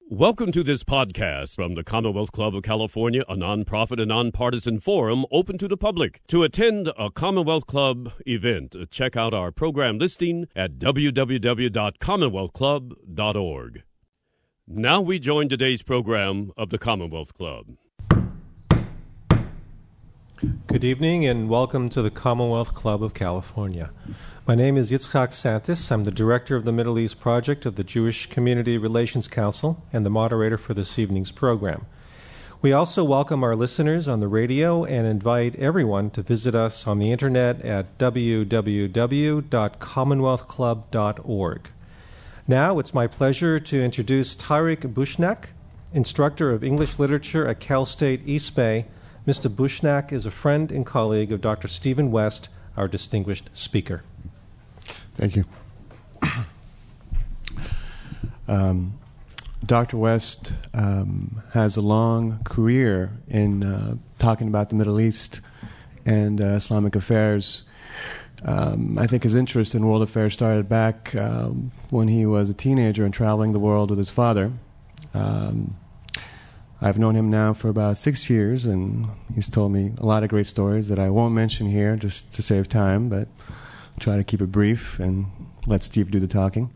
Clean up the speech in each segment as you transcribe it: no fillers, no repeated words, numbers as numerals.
Welcome to this podcast from the Commonwealth Club of California, a nonprofit and nonpartisan forum open to the public. To attend a Commonwealth Club event, check out our program listing at www.commonwealthclub.org. Now we join today's program of the Commonwealth Club. Good evening and welcome to the Commonwealth Club of California. My name is Yitzchak Santis. I'm the director of the Middle East Project of the Jewish Community Relations Council and the moderator for this evening's program. We also welcome our listeners on the radio and invite everyone to visit us on the internet at www.commonwealthclub.org. Now it's my pleasure to introduce Tariq Bushnak, instructor of English literature at Cal State East Bay. Mr. Bushnak is a friend and colleague of Dr. Stephen West, our distinguished speaker. Thank you. Dr. West has a long career in talking about the Middle East and Islamic affairs. I think his interest in world affairs started back when he was a teenager and traveling the world with his father. I've known him now for about 6 years, and he's told me a lot of great stories that I won't mention here just to save time, but I'll try to keep it brief and let Steve do the talking.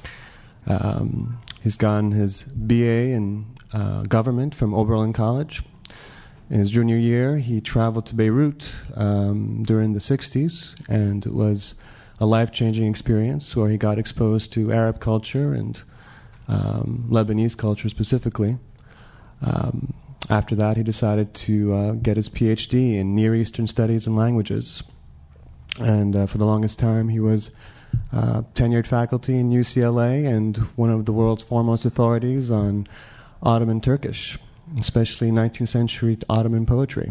He's gotten his BA in government from Oberlin College. In his junior year, he traveled to Beirut during the 60s, and it was a life-changing experience where he got exposed to Arab culture and Lebanese culture specifically. After that, he decided to get his PhD in Near Eastern Studies and Languages. And for the longest time, he was tenured faculty in UCLA and one of the world's foremost authorities on Ottoman Turkish, especially 19th century Ottoman poetry.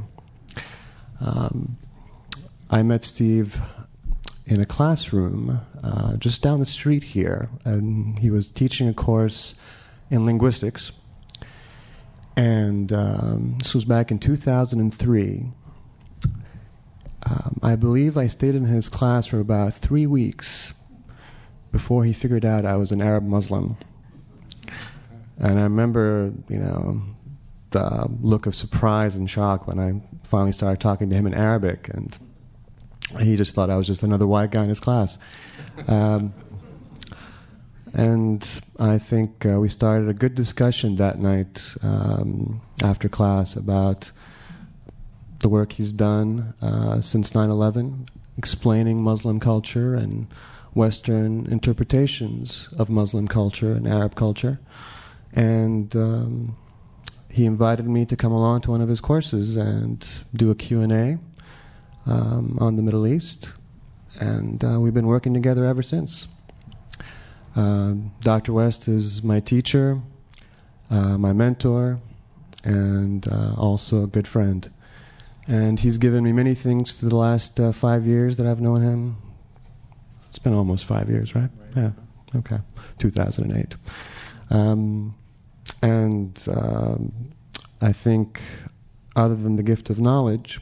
I met Steve in a classroom just down the street here, and he was teaching a course in linguistics. And this was back in 2003. I believe I stayed in his class for about 3 weeks before he figured out I was an Arab Muslim. And I remember, the look of surprise and shock when I finally started talking to him in Arabic, and he just thought I was just another white guy in his class. And I think we started a good discussion that night after class about the work he's done since 9/11, explaining Muslim culture and Western interpretations of Muslim culture and Arab culture. And he invited me to come along to one of his courses and do a Q&A on the Middle East. And we've been working together ever since. Dr. West is my teacher, my mentor, and also a good friend. And he's given me many things through the last 5 years that I've known him. It's been almost 5 years, right? Yeah, okay, 2008. I think other than the gift of knowledge,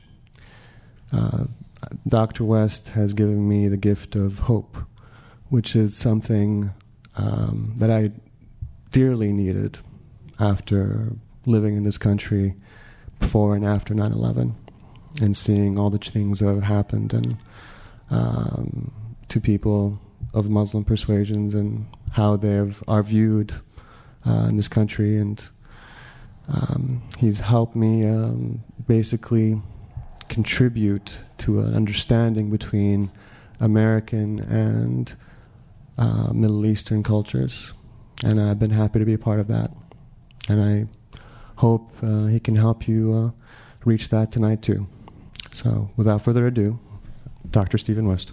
Dr. West has given me the gift of hope, which is something that I dearly needed after living in this country before and after 9/11 and seeing all the things that have happened and to people of Muslim persuasions and how they are viewed in this country. And he's helped me basically contribute to an understanding between American and Middle Eastern cultures, and I've been happy to be a part of that. And I hope he can help you reach that tonight too. So without further ado, Dr. Stephen West.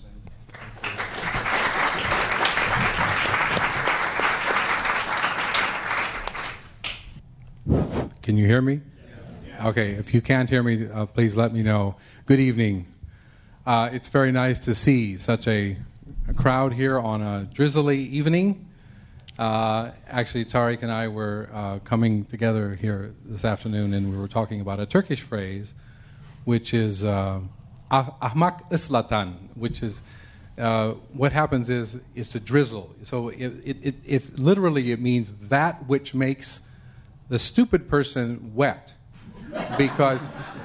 Can you hear me? Okay, if you can't hear me, please let me know. Good evening. It's very nice to see such a crowd here on a drizzly evening. Actually, Tariq and I were coming together here this afternoon, and we were talking about a Turkish phrase, which is ahmak islatan, which is what happens is to drizzle. So it literally it means that which makes the stupid person wet because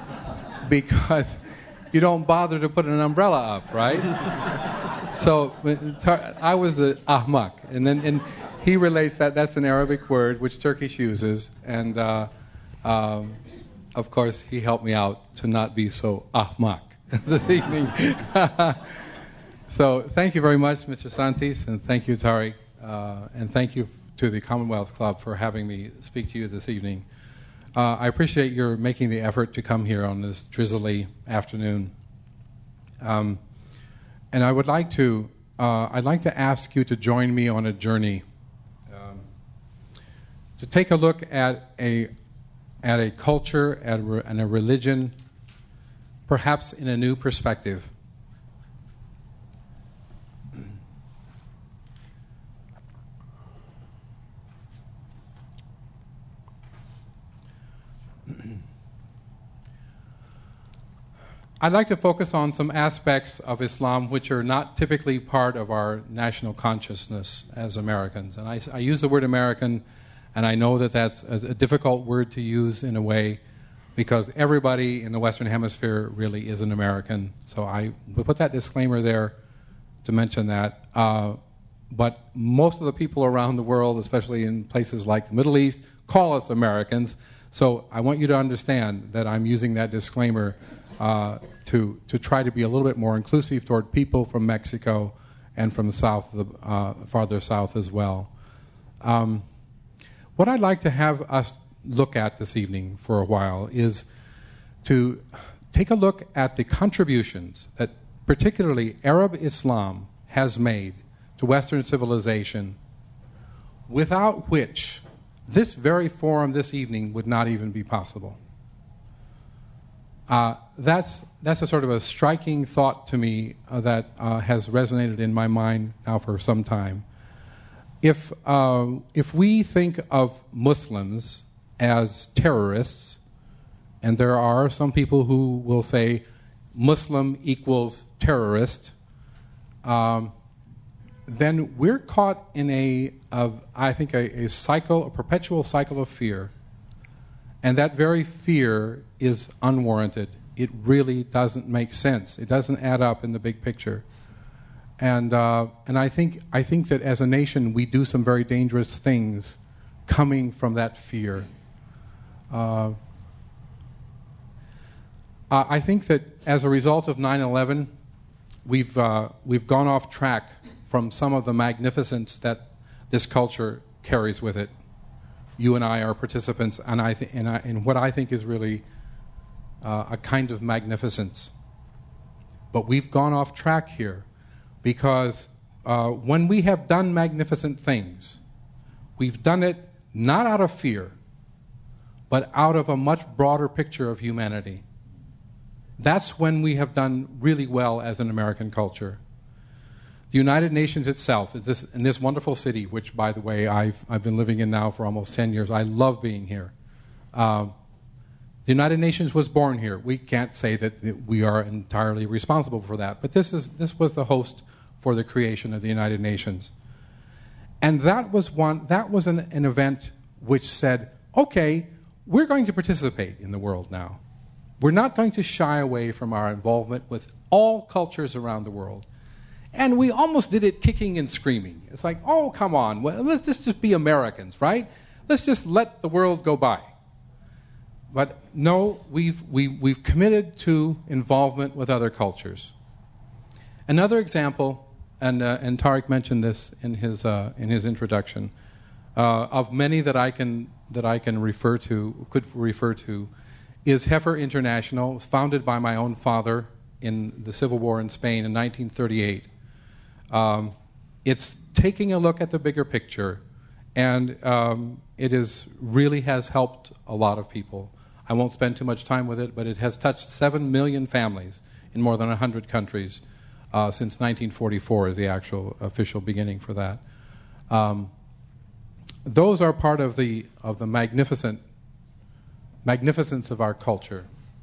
you don't bother to put an umbrella up, right? So I was the ahmak, and he relates that's an Arabic word which Turkish uses, and of course he helped me out to not be so ahmak this evening. So thank you very much, Mr. Santis, and thank you, Tariq, and thank you to the Commonwealth Club for having me speak to you this evening. I appreciate your making the effort to come here on this drizzly afternoon. And I'd like to ask you to join me on a journey to take a look at a culture and a religion, perhaps in a new perspective. I'd like to focus on some aspects of Islam which are not typically part of our national consciousness as Americans. And I use the word American, and I know that that's a difficult word to use in a way because everybody in the Western Hemisphere really is an American. So I will put that disclaimer there to mention that. But most of the people around the world, especially in places like the Middle East, call us Americans. So I want you to understand that I'm using that disclaimer to try to be a little bit more inclusive toward people from Mexico and from farther south as well. What I'd like to have us look at this evening for a while is to take a look at the contributions that particularly Arab Islam has made to Western civilization, without which this very forum this evening would not even be possible. That's a sort of a striking thought to me that has resonated in my mind now for some time. If we think of Muslims as terrorists, and there are some people who will say Muslim equals terrorist, then we're caught in a perpetual cycle of fear. And that very fear is unwarranted. It really doesn't make sense. It doesn't add up in the big picture. And I think that as a nation we do some very dangerous things coming from that fear. I think that as a result of 9/11, we've gone off track from some of the magnificence that this culture carries with it. You and I are participants, in what I think is really a kind of magnificence. But we've gone off track here because when we have done magnificent things, we've done it not out of fear, but out of a much broader picture of humanity. That's when we have done really well as an American culture. The United Nations itself, in this wonderful city, which, by the way, I've been living in now for almost 10 years. I love being here. The United Nations was born here. We can't say that we are entirely responsible for that, but this was the host for the creation of the United Nations. And that was an event which said, okay, we're going to participate in the world now. We're not going to shy away from our involvement with all cultures around the world. And we almost did it kicking and screaming. It's like, oh, come on, well, let's just be Americans, right? Let's just let the world go by. But no, we've committed to involvement with other cultures. Another example, and Tariq mentioned this in his introduction, of many that I can could refer to, is Heifer International. It was founded by my own father in the Civil War in Spain in 1938. It's taking a look at the bigger picture, and it really has helped a lot of people. I won't spend too much time with it, but it has touched 7 million families in more than 100 countries since 1944 is the actual official beginning for that. Those are part of the magnificence of our culture.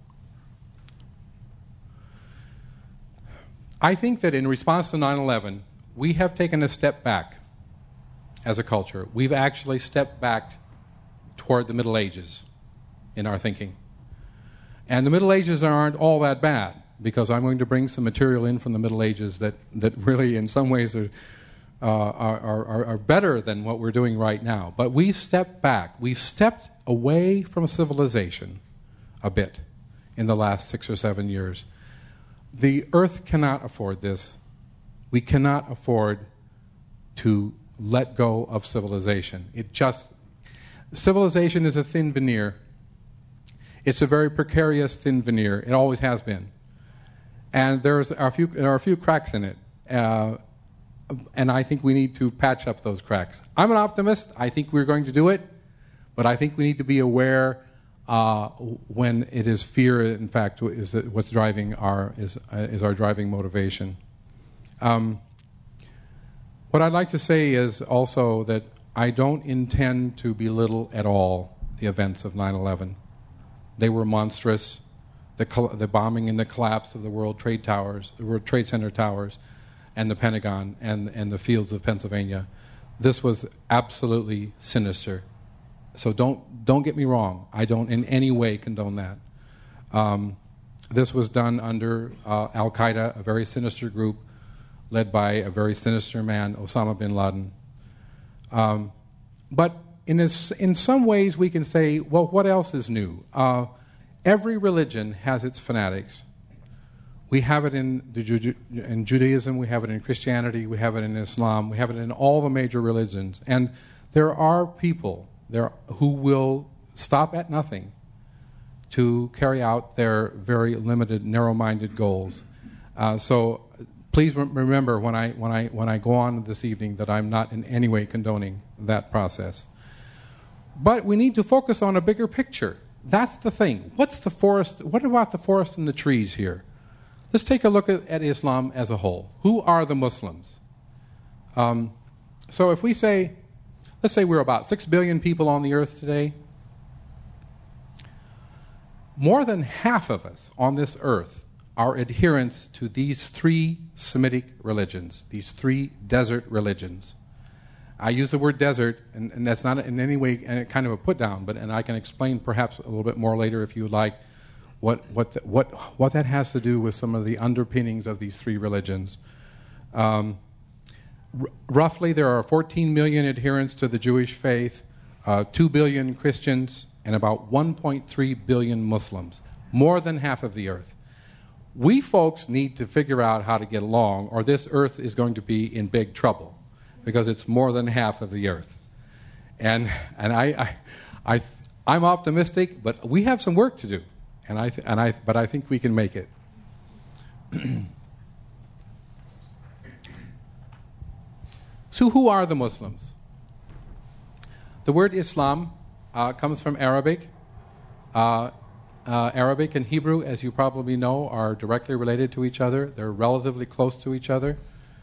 I think that in response to 9/11, we have taken a step back as a culture. We've actually stepped back toward the Middle Ages in our thinking. And the Middle Ages aren't all that bad, because I'm going to bring some material in from the Middle Ages that really in some ways are better than what we're doing right now. But we've stepped back. We've stepped away from civilization a bit in the last 6 or 7 years. The earth cannot afford this. We cannot afford to let go of civilization. Civilization is a thin veneer. It's a very precarious thin veneer. It always has been. And there are a few cracks in it. And I think we need to patch up those cracks. I'm an optimist. I think we're going to do it. But I think we need to be aware when it is fear, in fact, is what's driving our driving motivation. What I'd like to say is also that I don't intend to belittle at all the events of 9/11. They were monstrous. The bombing and the collapse of the World Trade Center towers, and the Pentagon and the fields of Pennsylvania. This was absolutely sinister. So don't get me wrong. I don't in any way condone that. This was done under Al Qaeda, a very sinister group led by a very sinister man, Osama bin Laden. But in some ways we can say, well, what else is new? Every religion has its fanatics. We have it in Judaism, we have it in Christianity, we have it in Islam, we have it in all the major religions. And there are people who will stop at nothing to carry out their very limited, narrow-minded goals. So please remember when I go on this evening that I'm not in any way condoning that process. But we need to focus on a bigger picture. That's the thing. What's the forest? What about the forest and the trees here? Let's take a look at Islam as a whole. Who are the Muslims? So if we say, let's say we're about 6 billion people on the earth today. More than half of us on this earth are adherents to these 3 Semitic religions, these 3 desert religions. I use the word desert, and that's not in any way kind of a put down, and I can explain perhaps a little bit more later if you would like what that has to do with some of the underpinnings of these 3 religions. Roughly, there are 14 million adherents to the Jewish faith, 2 billion Christians, and about 1.3 billion Muslims, more than half of the earth. We folks need to figure out how to get along, or this earth is going to be in big trouble, because it's more than half of the earth. And I'm optimistic, but we have some work to do, but I think we can make it. So who are the Muslims? The word Islam comes from Arabic. Arabic and Hebrew, as you probably know, are directly related to each other. They're relatively close to each other.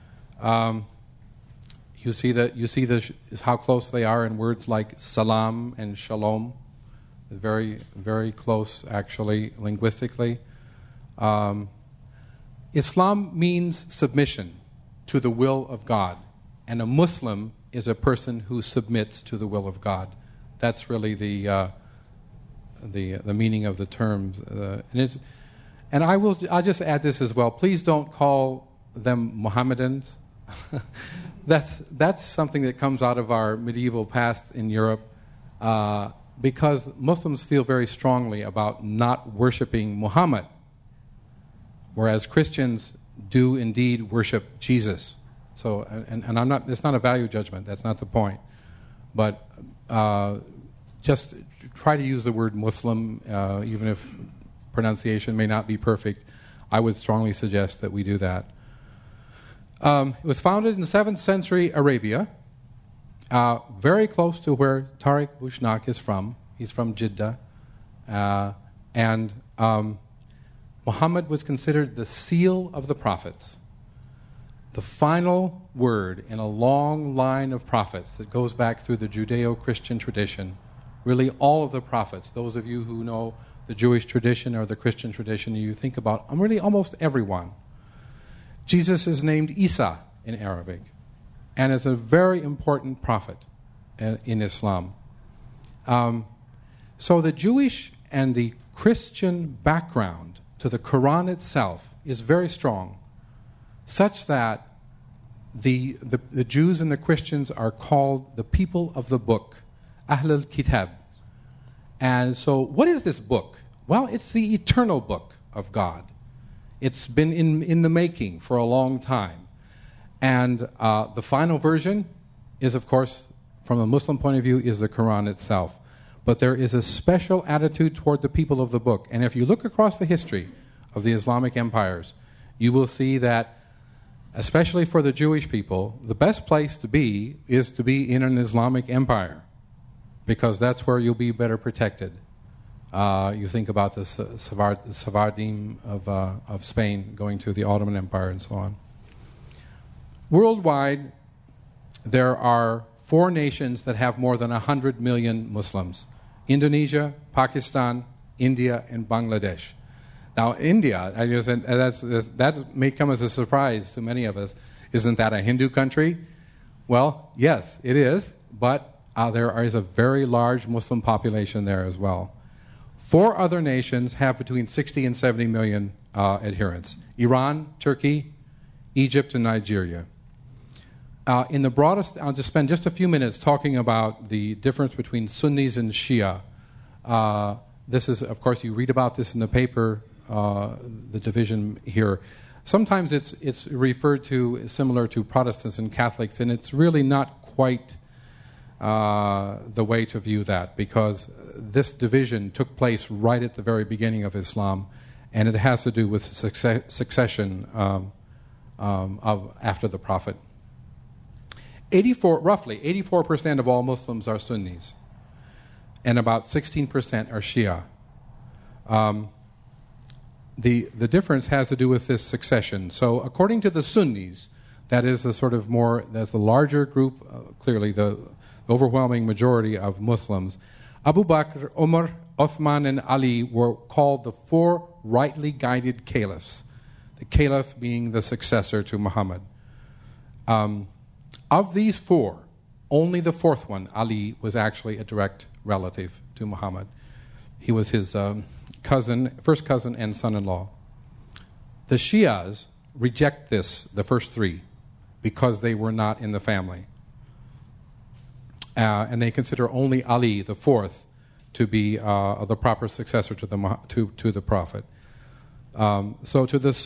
You see how close they are in words like salam and shalom. Very, very close, actually, linguistically. Islam means submission to the will of God. And a Muslim is a person who submits to the will of God. That's really the meaning of the terms. I'll just add this as well. Please don't call them Mohammedans. That's something that comes out of our medieval past in Europe, because Muslims feel very strongly about not worshiping Muhammad, whereas Christians do indeed worship Jesus. So, and I'm not. It's not a value judgment. That's not the point. But just try to use the word Muslim, even if pronunciation may not be perfect. I would strongly suggest that we do that. It was founded in the 7th century Arabia, very close to where Tariq Bushnak is from. He's from Jeddah. And Muhammad was considered the seal of the prophets, the final word in a long line of prophets that goes back through the Judeo-Christian tradition. Really all of the prophets, those of you who know the Jewish tradition or the Christian tradition, you think about really almost everyone. Jesus is named Isa in Arabic, and is a very important prophet in Islam. So the Jewish and the Christian background to the Quran itself is very strong, such that the Jews and the Christians are called the people of the book, Ahl al-Kitab. And so what is this book? Well, it's the eternal book of God. It's been in the making for a long time. And the final version is, of course, from a Muslim point of view, is the Quran itself. But there is a special attitude toward the people of the book. And if you look across the history of the Islamic empires, you will see that, especially for the Jewish people, the best place to be is to be in an Islamic empire, because that's where you'll be better protected. You think about the Sephardim of Spain going to the Ottoman Empire and so on. Worldwide, there are 4 nations that have more than 100 million Muslims: Indonesia, Pakistan, India, and Bangladesh. Now, India, that may come as a surprise to many of us. Isn't that a Hindu country? Well, yes, it is, but there is a very large Muslim population there as well. 4 other nations have between 60 and 70 million adherents: Iran, Turkey, Egypt, and Nigeria. In the broadest, I'll just spend just a few minutes talking about the difference between Sunnis and Shia. This is, of course, you read about this in the paper, the division here. Sometimes it's referred to similar to Protestants and Catholics, and it's really not quite the way to view that, because this division took place right at the very beginning of Islam, and it has to do with succession of after the Prophet. Roughly 84% of all Muslims are Sunnis, and about 16% are Shia. The difference has to do with this succession. So, according to the Sunnis, that is the sort of that's the larger group, clearly the overwhelming majority of Muslims. Abu Bakr, Umar, Uthman, and Ali were called the 4 rightly guided caliphs. The caliph being the successor to Muhammad. Of these 4, only the 4th one, Ali, was actually a direct relative to Muhammad. He was his first cousin and son-in-law. The Shias reject the first 3, because they were not in the family. And they consider only Ali, the 4th, to be the proper successor to the Prophet. So for the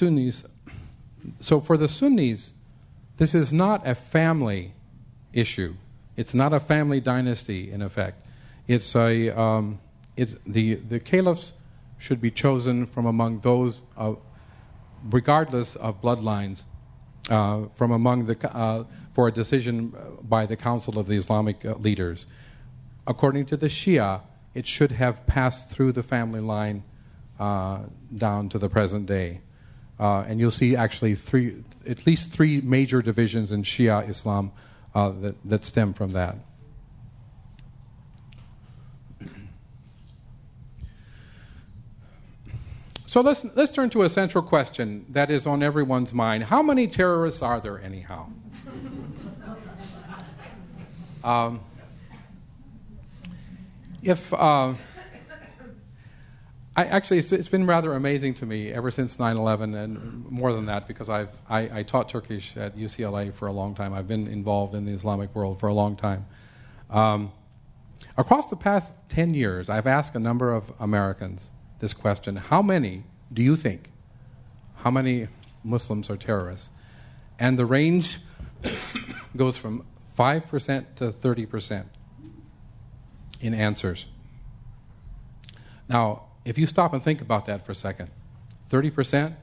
Sunnis, this is not a family issue. It's not a family dynasty, in effect. It's the caliphs should be chosen from among those, regardless of bloodlines, from among for a decision by the Council of the Islamic leaders. According to the Shia, it should have passed through the family line down to the present day. And you'll see actually at least three major divisions in Shia Islam that stem from that. So let's turn to a central question that is on everyone's mind. How many terrorists are there anyhow? It's been rather amazing to me ever since 9/11, and more than that, because I taught Turkish at UCLA for a long time. I've been involved in the Islamic world for a long time. Across the past 10 years, I've asked a number of Americans this question: how many do you think? How many Muslims are terrorists? And the range goes from 5% to 30% in answers. Now, if you stop and think about that for a second, 30%,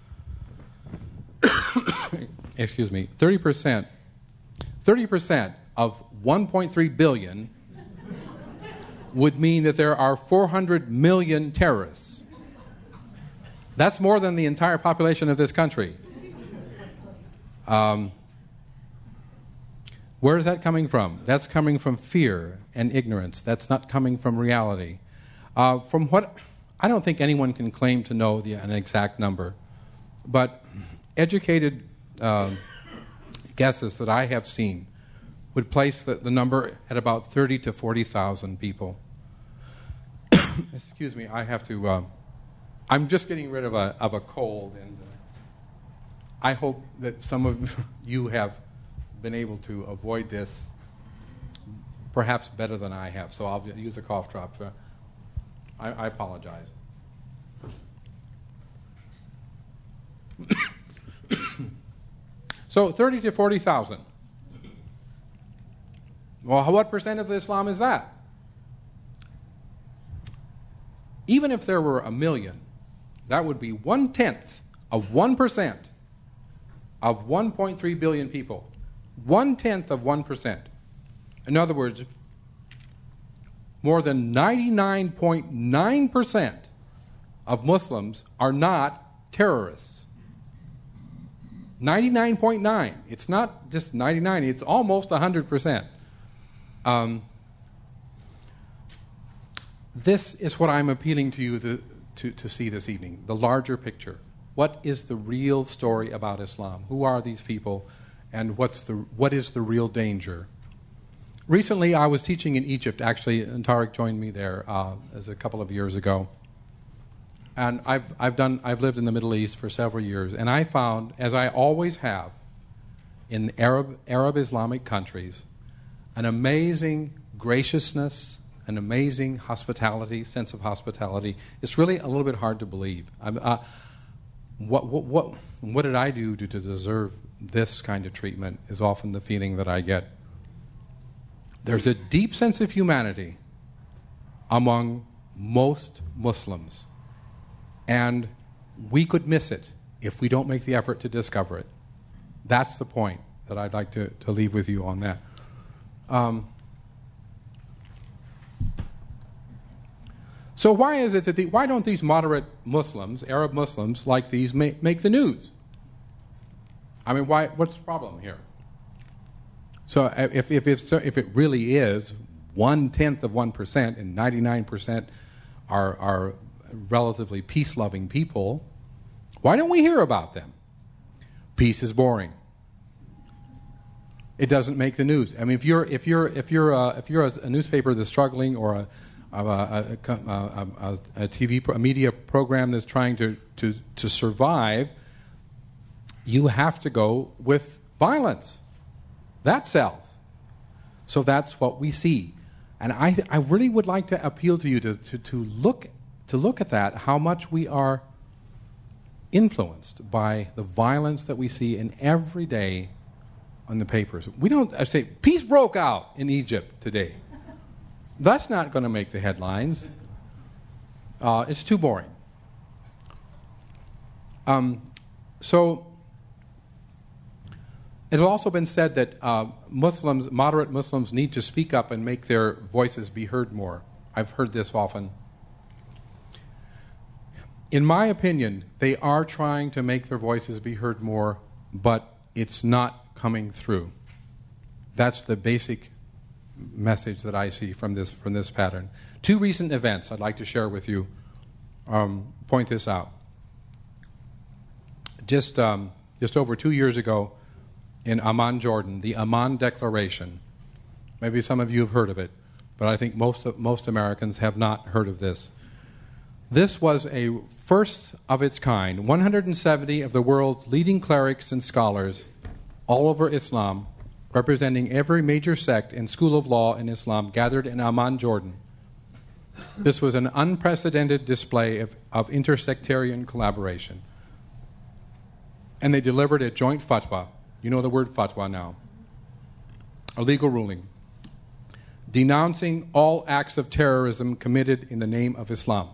excuse me, 30% of 1.3 billion would mean that there are 400 million terrorists. That's more than the entire population of this country. Where is that coming from? That's coming from fear and ignorance. That's not coming from reality. From what I don't think anyone can claim to know an exact number, but educated guesses that I have seen would place the number at about 30 to 40,000 people Excuse me, I have to. I'm just getting rid of a cold, and I hope that some of you have been able to avoid this perhaps better than I have. So I'll use a cough drop. I apologize. So 30 to 40,000. Well, what percent of Islam is that? Even if there were 1 million, that would be 1/10 of 1% of 1.3 billion people. 1/10 of 1%. In other words, more than 99.9% of Muslims are not terrorists. 99.9. It's not just 99. It's almost 100%. This is what I'm appealing to you to see this evening, the larger picture. What is the real story about Islam? Who are these people, and what is the real danger? Recently, I was teaching in Egypt, actually, and Tariq joined me there as a couple of years ago. And I've lived in the Middle East for several years, and I found, as I always have, in Arab Islamic countries, an amazing graciousness, an amazing hospitality, sense of hospitality. It's really a little bit hard to believe. What did I do to deserve this kind of treatment is often the feeling that I get. There's a deep sense of humanity among most Muslims, and we could miss it if we don't make the effort to discover it. That's the point that I'd like to leave with you on that. So why is it that why don't these moderate Muslims, Arab Muslims like these, make the news? I mean, what's the problem here? So if it really is 1/10 of 1% and 99% are relatively peace-loving people, why don't we hear about them? Peace is boring. It doesn't make the news. I mean, if you're a newspaper that's struggling, or a media program that's trying to survive, you have to go with violence. That sells. So that's what we see. And I really would like to appeal to you to look at that, how much we are influenced by the violence that we see in every day on the papers. I say, peace broke out in Egypt today. That's not going to make the headlines. It's too boring. So it has also been said that moderate Muslims need to speak up and make their voices be heard more. I've heard this often. In my opinion, they are trying to make their voices be heard more, but it's not coming through. That's the basic message that I see from this pattern. 2 recent events I'd like to share with you point this out. Just over 2 years ago in Amman, Jordan, the Amman Declaration. Maybe some of you have heard of it, but I think most Americans have not heard of this. This was a first of its kind. 170 of the world's leading clerics and scholars all over Islam, representing every major sect and school of law in Islam, gathered in Amman, Jordan. This was an unprecedented display of intersectarian collaboration. And they delivered a joint fatwa. You know the word fatwa now. A legal ruling denouncing all acts of terrorism committed in the name of Islam.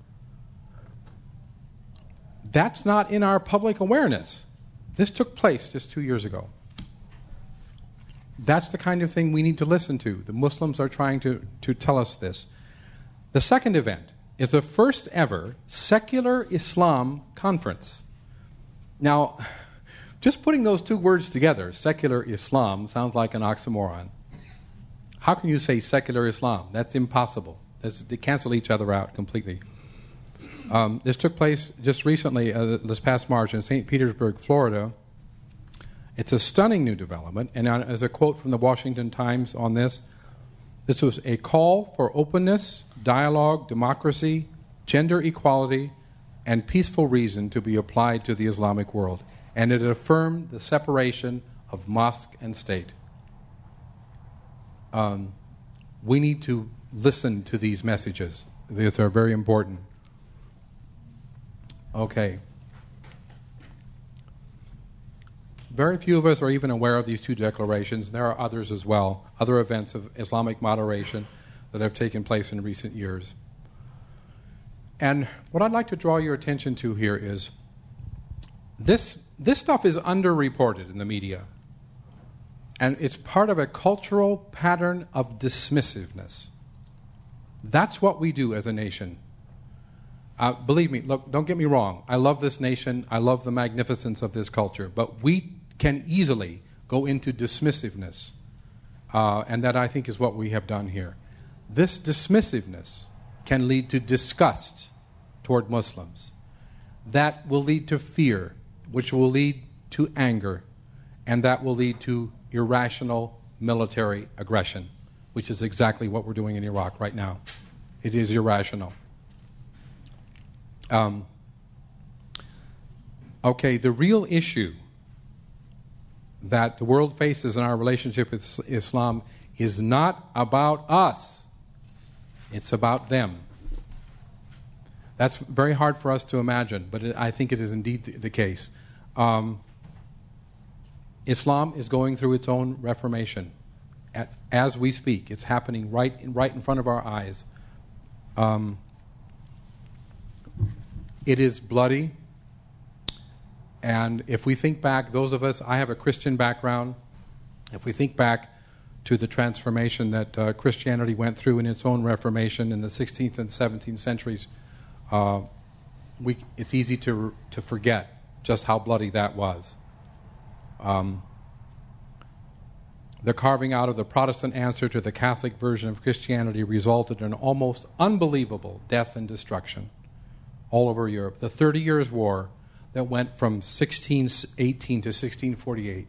That's not in our public awareness. This took place just 2 years ago. That's the kind of thing we need to listen to. The Muslims are trying to tell us this. The second event is the first ever secular Islam conference. Now, just putting those 2 words together, secular Islam, sounds like an oxymoron. How can you say secular Islam? That's impossible. They cancel each other out completely. This took place just recently, this past March, in St. Petersburg, Florida. It's a stunning new development, and as a quote from the Washington Times on this, This was a call for openness, dialogue, democracy, gender equality, and peaceful reason to be applied to the Islamic world. And it affirmed the separation of mosque and state. We need to listen to these messages. These are very important. Okay. Very few of us are even aware of these two declarations. There are others as well, other events of Islamic moderation that have taken place in recent years. And what I'd like to draw your attention to here is this stuff is underreported in the media. And it's part of a cultural pattern of dismissiveness. That's what we do as a nation. Believe me, look, don't get me wrong. I love this nation. I love the magnificence of this culture. But we can easily go into dismissiveness. And that, I think, is what we have done here. This dismissiveness can lead to disgust toward Muslims. That will lead to fear, which will lead to anger, and that will lead to irrational military aggression, which is exactly what we're doing in Iraq right now. It is irrational. Okay, the real issue that the world faces in our relationship with Islam is not about us. It's about them. That's very hard for us to imagine, but I think it is indeed the case. Islam is going through its own reformation as we speak. It's happening right in front of our eyes. It is bloody. And if we think back, those of us, I have a Christian background, if we think back to the transformation that Christianity went through in its own reformation in the 16th and 17th centuries, it's easy to forget just how bloody that was. The carving out of the Protestant answer to the Catholic version of Christianity resulted in almost unbelievable death and destruction all over Europe. The 30 Years' War that went from 1618 to 1648.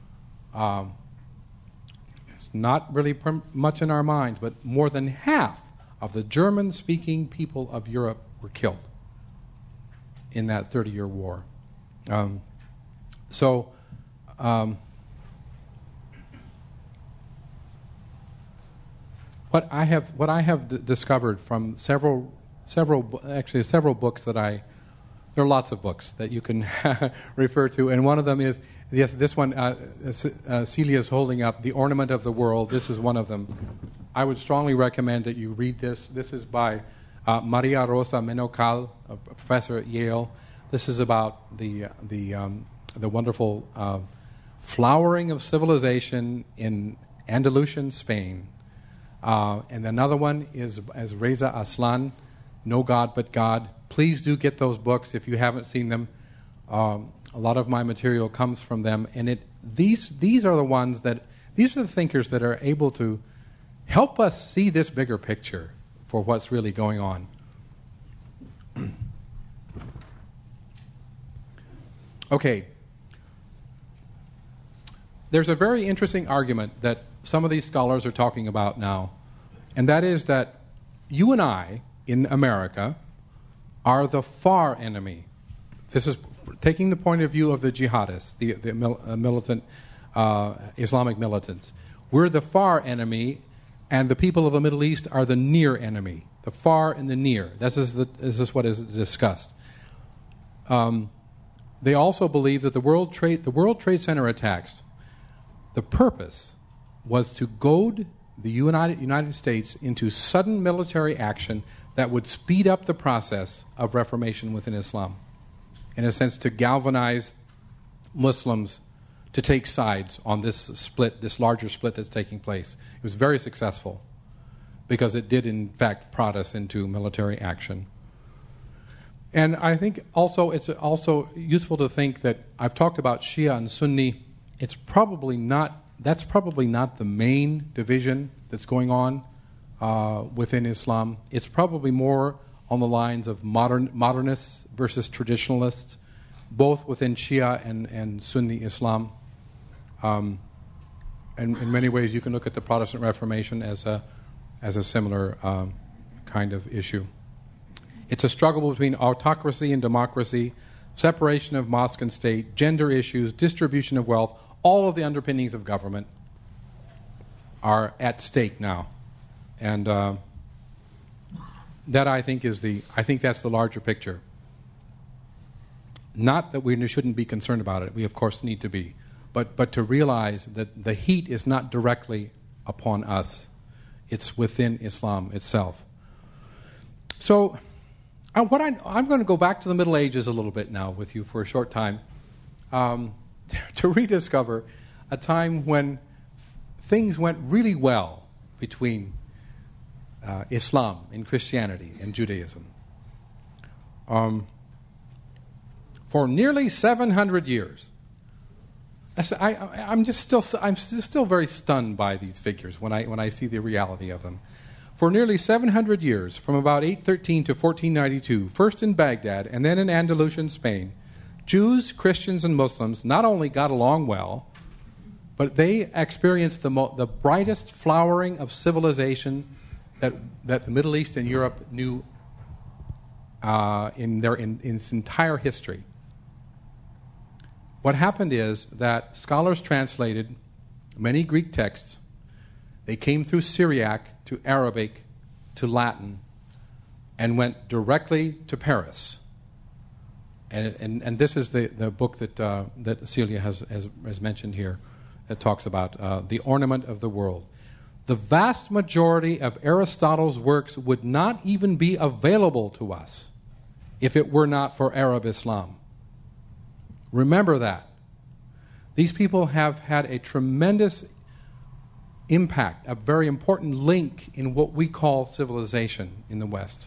It's not really much in our minds, but more than half of the German-speaking people of Europe were killed in that 30-year war. What I have discovered from several books that there are lots of books that you can refer to, and one of them is this one. Celia's holding up, "The Ornament of the World." This is one of them. I would strongly recommend that you read this. This is by Maria Rosa Menocal, a professor at Yale. This is about the wonderful flowering of civilization in Andalusian Spain. And another one is as Reza Aslan, "No God But God." Please do get those books if you haven't seen them. A lot of my material comes from them, and these are the ones these are the thinkers that are able to help us see this bigger picture for what's really going on. Okay. There's a very interesting argument that some of these scholars are talking about now, and that is that you and I in America are the far enemy. This is taking the point of view of the jihadists, the militant Islamic militants. We're the far enemy, and the people of the Middle East are the near enemy. The far and the near. This is what is discussed. They also believe that the World Trade Center attacks, the purpose was to goad the United States into sudden military action that would speed up the process of reformation within Islam. In a sense, to galvanize Muslims to take sides on this larger split that's taking place. It was very successful because it did, in fact, prod us into military action. And I think it's also useful to think that I've talked about Shia and Sunni. That's probably not the main division that's going on within Islam. It's probably more on the lines of modernists versus traditionalists, both within Shia and Sunni Islam. And in many ways, you can look at the Protestant Reformation as a as a similar kind of issue. It's a struggle between autocracy and democracy, separation of mosque and state, gender issues, distribution of wealth. All of the underpinnings of government are at stake now. And that, I think, that's the larger picture. Not that we shouldn't be concerned about it. We, of course, need to be. But to realize that the heat is not directly upon us. It's within Islam itself. So I'm going to go back to the Middle Ages a little bit now with you for a short time to rediscover a time when things went really well between Islam and Christianity and Judaism. For nearly 700 years. I'm still very stunned by these figures when I see the reality of them. For nearly 700 years, from about 813 to 1492, first in Baghdad and then in Andalusian Spain, Jews, Christians, and Muslims not only got along well, but they experienced the brightest flowering of civilization that the Middle East and Europe knew in its entire history. What happened is that scholars translated many Greek texts. They came through Syriac to Arabic to Latin and went directly to Paris. And this is the book that Celia has mentioned here that talks about the ornament of the world. The vast majority of Aristotle's works would not even be available to us if it were not for Arab Islam. Remember that. These people have had a tremendous impact, a very important link in what we call civilization in the West.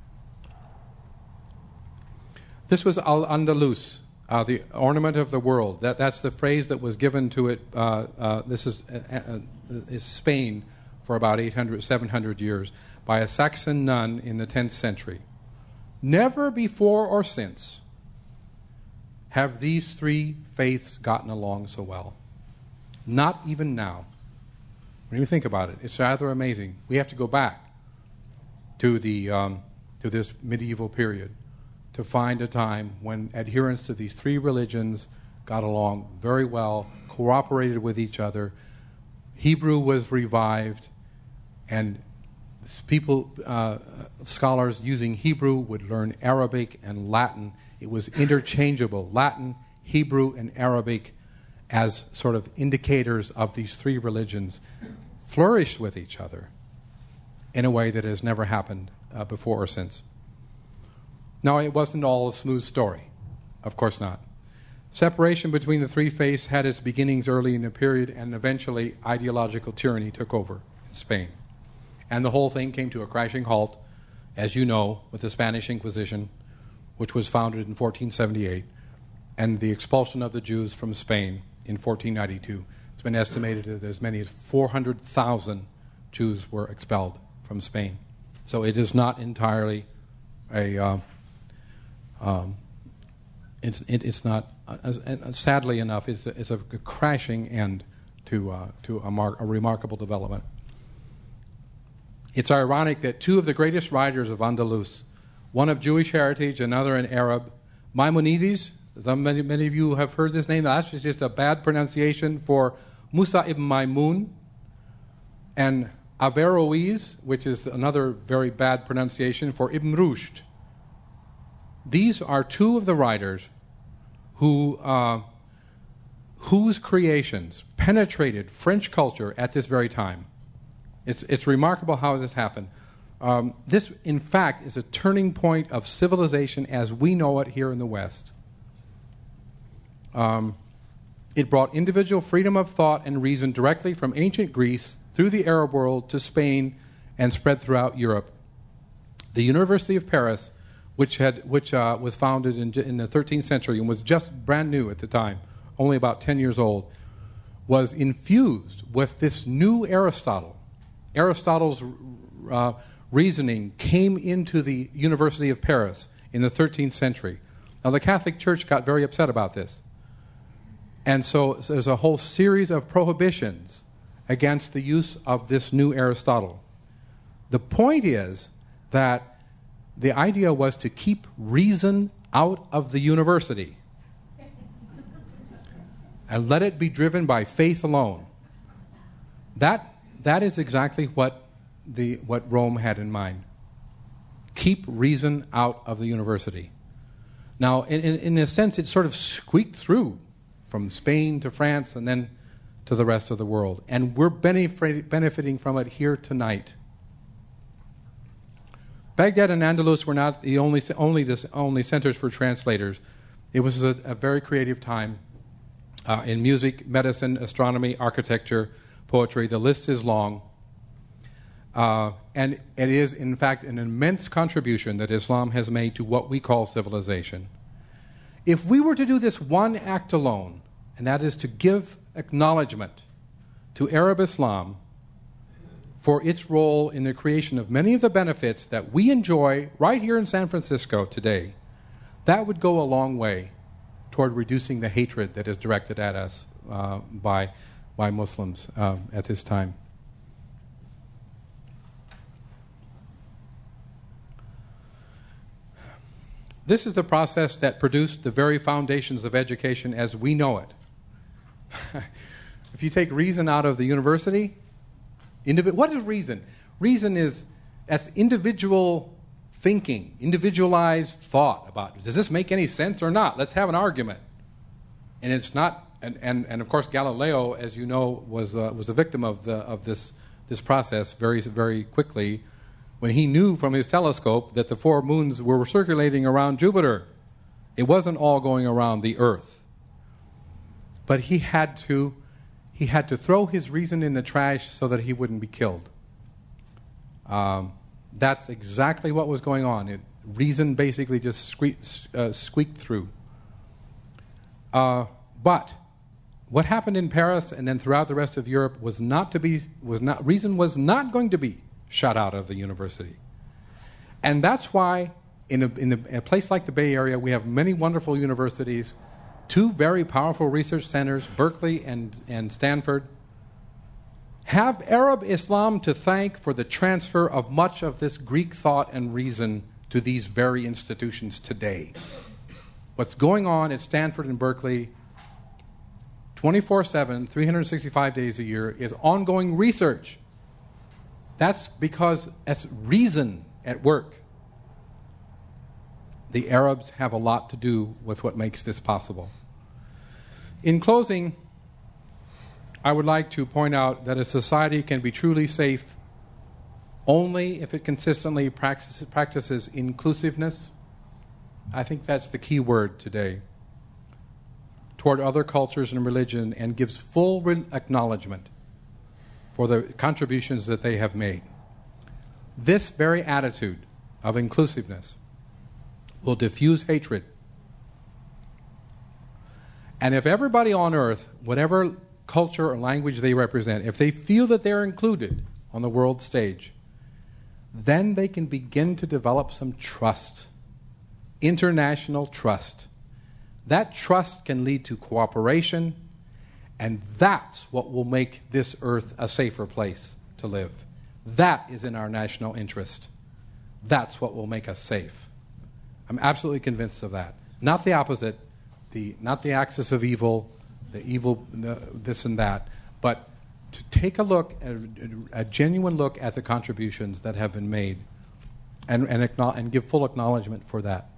This was Al-Andalus, the ornament of the world. That's the phrase that was given to it. This is Spain for about 700 years by a Saxon nun in the 10th century. Never before or since have these three faiths gotten along so well. Not even now. When you think about it, it's rather amazing. We have to go back to this medieval period to find a time when adherents to these three religions got along very well, cooperated with each other. Hebrew was revived, and people, scholars using Hebrew would learn Arabic and Latin. It was interchangeable, Latin, Hebrew, and Arabic, as sort of indicators of these three religions, flourished with each other in a way that has never happened before or since. Now, it wasn't all a smooth story. Of course not. Separation between the three faiths had its beginnings early in the period, and eventually ideological tyranny took over in Spain. And the whole thing came to a crashing halt, as you know, with the Spanish Inquisition, which was founded in 1478, and the expulsion of the Jews from Spain in 1492. It's been estimated that as many as 400,000 Jews were expelled from Spain. So it is not entirely it's not, sadly enough, it's a crashing end to a remarkable development. It's ironic that two of the greatest writers of Andalus, one of Jewish heritage, another an Arab, Maimonides, many of you have heard this name. That's just a bad pronunciation for Musa ibn Maimun, and Averroes, which is another very bad pronunciation for Ibn Rushd. These are two of the writers whose creations penetrated French culture at this very time. It's remarkable how this happened. This, in fact, is a turning point of civilization as we know it here in the West. It brought individual freedom of thought and reason directly from ancient Greece through the Arab world to Spain and spread throughout Europe. The University of Paris, which was founded in the 13th century and was just brand new at the time, only about 10 years old, was infused with this new Aristotle. Aristotle's reasoning came into the University of Paris in the 13th century. Now, the Catholic Church got very upset about this. And so there's a whole series of prohibitions against the use of this new Aristotle. The point is that the idea was to keep reason out of the university and let it be driven by faith alone. That is exactly what Rome had in mind. Keep reason out of the university. Now, in a sense, it sort of squeaked through from Spain to France and then to the rest of the world. And we're benefiting from it here tonight. Baghdad and Andalus were not the only centers for translators. It was a very creative time in music, medicine, astronomy, architecture, poetry. The list is long. And it is, in fact, an immense contribution that Islam has made to what we call civilization. If we were to do this one act alone, and that is to give acknowledgement to Arab Islam for its role in the creation of many of the benefits that we enjoy right here in San Francisco today, that would go a long way toward reducing the hatred that is directed at us by Muslims at this time. This is the process that produced the very foundations of education as we know it. If you take reason out of the university, what is reason? Reason is as individual thinking, individualized thought about, does this make any sense or not? Let's have an argument. And it's not, and of course Galileo, as you know, was a victim of this process very, very quickly, when he knew from his telescope that the 4 moons were circulating around Jupiter. It wasn't all going around the Earth. But he had to throw his reason in the trash so that he wouldn't be killed. That's exactly what was going on. Reason basically just squeaked through. But what happened in Paris and then throughout the rest of Europe reason was not going to be shut out of the university. And that's why in a place like the Bay Area, we have many wonderful universities, 2 very powerful research centers, Berkeley and Stanford, have Arab Islam to thank for the transfer of much of this Greek thought and reason to these very institutions today. What's going on at Stanford and Berkeley 24/7, 365 days a year is ongoing research. That's because that's reason at work. The Arabs have a lot to do with what makes this possible. In closing, I would like to point out that a society can be truly safe only if it consistently practices inclusiveness. I think that's the key word today. Toward other cultures and religion, and gives full acknowledgement for the contributions that they have made. This very attitude of inclusiveness will diffuse hatred. And if everybody on earth, whatever culture or language they represent, if they feel that they're included on the world stage, then they can begin to develop some trust, international trust. That trust can lead to cooperation, and that's what will make this earth a safer place to live. That is in our national interest. That's what will make us safe. I'm absolutely convinced of that. Not the opposite, not the axis of evil, this and that, but to take a genuine look at the contributions that have been made and give full acknowledgement for that.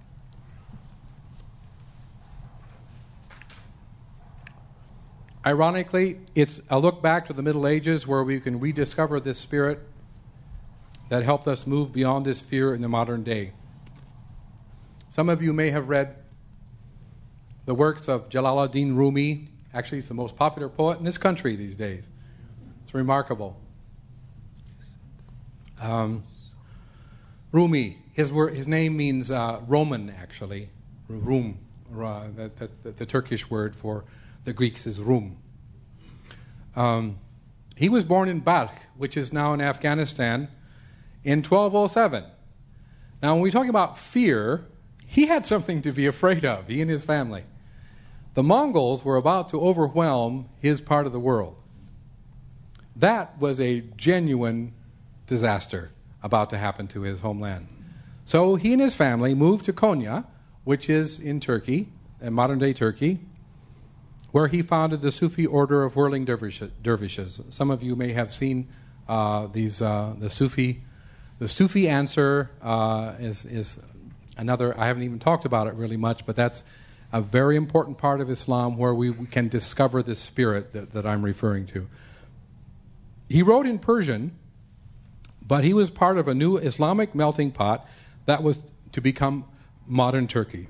Ironically, it's a look back to the Middle Ages where we can rediscover this spirit that helped us move beyond this fear in the modern day. Some of you may have read the works of Jalaluddin Rumi. Actually, he's the most popular poet in this country these days. It's remarkable. Rumi, his name means Roman, actually. Rum, that's the Turkish word for the Greeks is Rum. He was born in Balkh, which is now in Afghanistan, in 1207. Now, when we talk about fear, he had something to be afraid of, he and his family. The Mongols were about to overwhelm his part of the world. That was a genuine disaster. about to happen to his homeland. So he and his family moved to Konya, which is in Turkey, in modern-day Turkey, where he founded the Sufi order of whirling dervishes. Some of you may have seen the Sufi answer is another. I haven't even talked about it really much, but that's a very important part of Islam where we can discover this spirit that I'm referring to. He wrote in Persian, but he was part of a new Islamic melting pot that was to become modern Turkey.